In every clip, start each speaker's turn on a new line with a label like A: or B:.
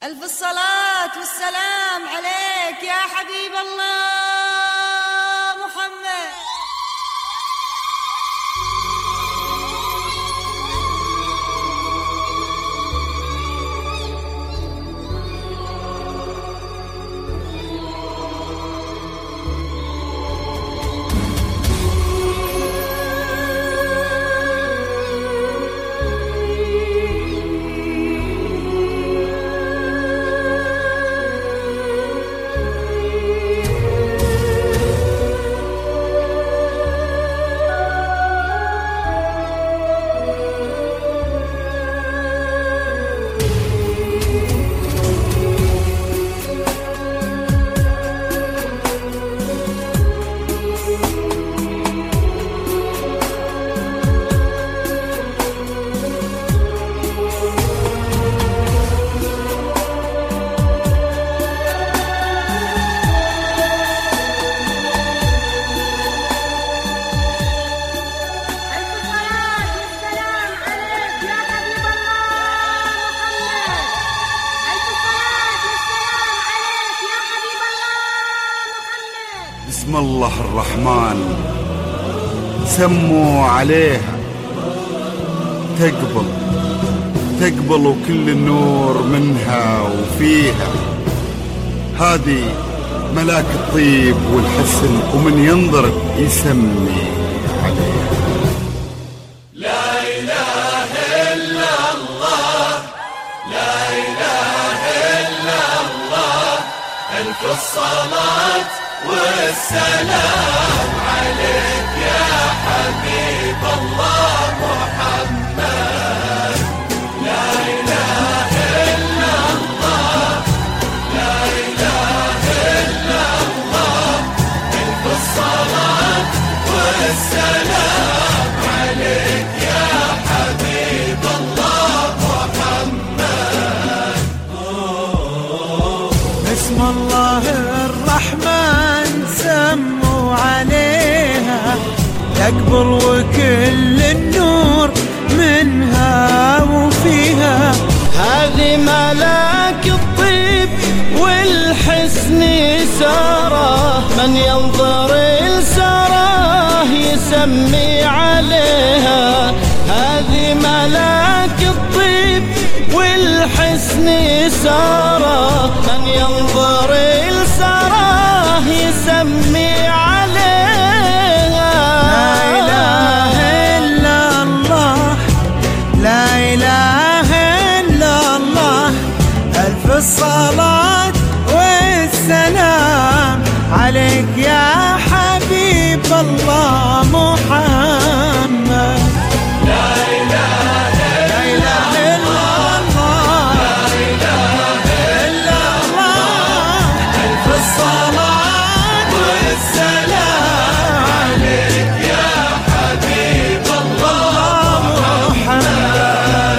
A: ألف الصلاة والسلام عليك يا حبيب الله محمد.
B: بسم الله الرحمن سموا عليها تقبل وكل النور منها وفيها. هذه ملاك الطيب والحسن ومن ينظر يسمي عليها.
C: لا إله إلا الله، لا إله إلا الله، ألف الصلاة والسلام عليك يا حبيب الله محمد. لا إله إلا الله، لا إله إلا الله، ألف الصلاة والسلام عليك يا حبيب الله محمد.
D: بسم الله الرحمن سموا عليها تقبل وكل النور منها وفيها. هذه ملاك الطيب والحسن ساره، من ينظر لساره يسمي عليها. هذه ملاك الطيب والحسن ساره، من ينظر لساره يسمي عليها. لا إله إلا الله، لا إله إلا الله، ألف الصلاة والسلام عليك يا حبيب الله محمد.
C: لا إله إلا الله، لا إله إلا الله، ألف الصلاة والسلام عليك يا حبيب الله محمد.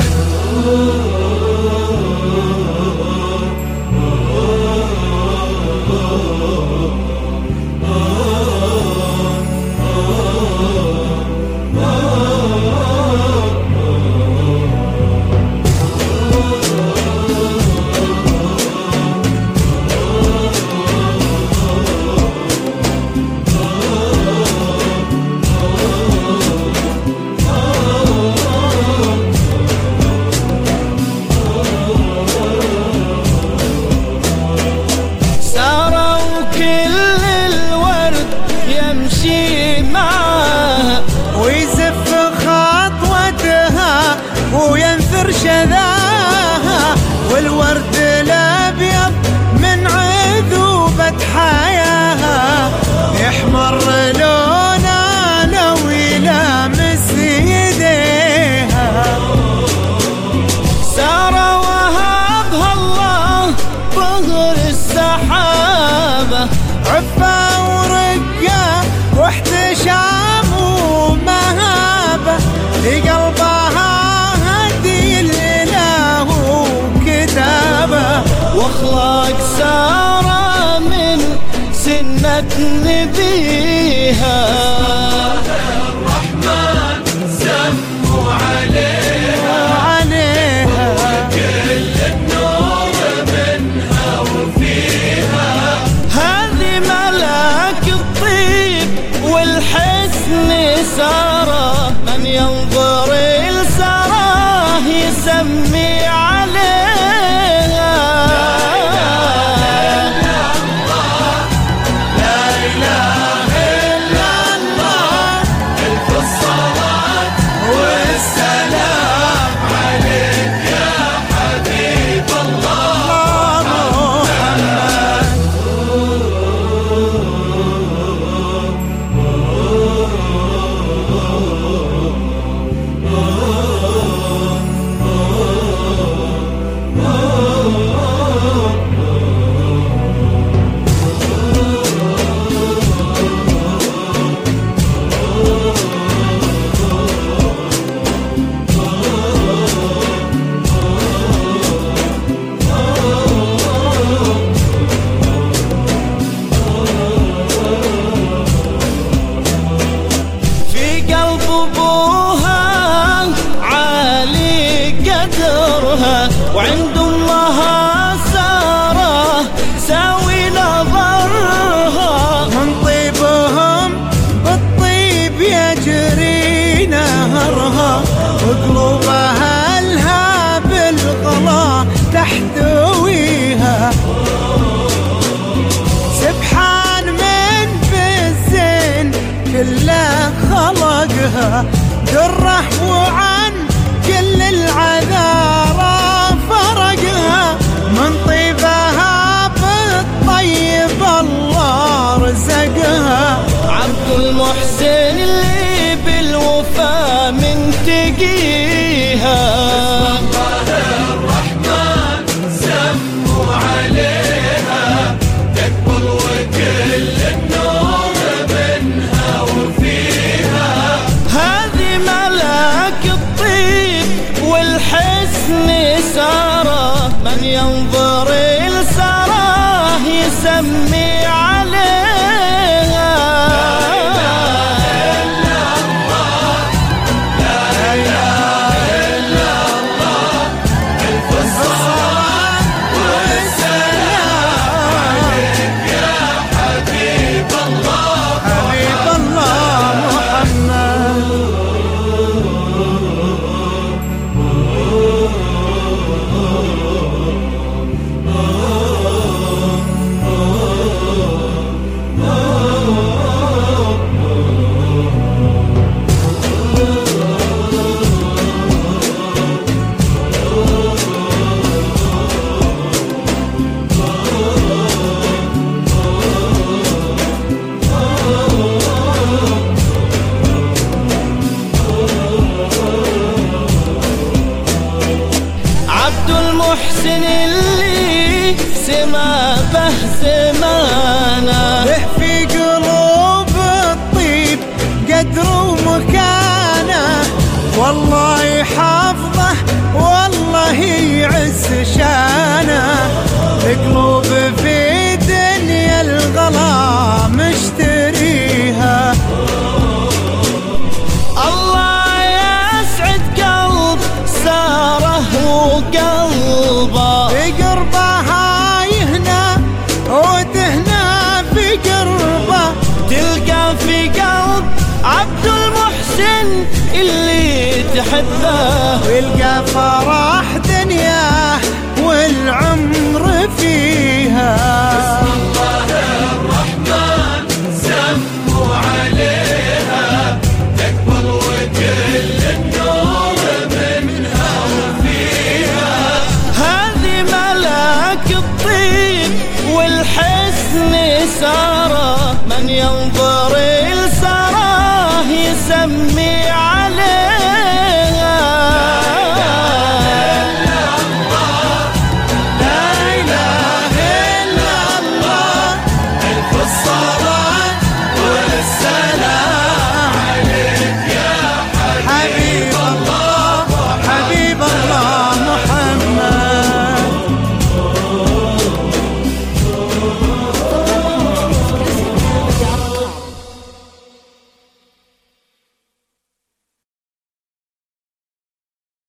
D: ويزف خطوتها وينثر شذاها، والورد الأبيض من عذوبة حياها يحمر لونه لو يلامس يديها. سارة وهبها الله ظهر السحابة، عفة ورقة واحتشام ومهابة، لقلبها هدي الإله وكتابة. واخلاق سارة من سنة نبيها.
C: الرحمن سموا عليها
D: عليها
C: كل النور من
D: فضلها ساره ساوي نظرها،
C: من طيبهم بالطيب يجري نهرها، وقلوبها لها بالغلا تحتويها. سبحان من بالزين كله خلقها، دره وعن كل العذارى فرقها، من طيبها بالطيب الله رزقها.
D: عبد المحسن اللي بالوفا منتقيها، سارة من ينظر لسارة يسمي عليها. لا إله إلا الله، لا إله إلا الله، ألف الصلاة والسلام عليك يا حبيب الله،
C: حبيب الله محمد.
D: المحسن اللي سما به زمانه،
C: له في قلوب الطيب قدر ومكانه، والله يحفظه والله يعز شانه. القلوب في دنيا الغلا مشتريها،
D: الله يسعد قلب ساره وقلبه،
C: بقربها يهنى وتهنى في قربه،
D: تلقى في قلب عبد المحسن اللي تحبه،
C: ويلقى فرح دنياه والعمر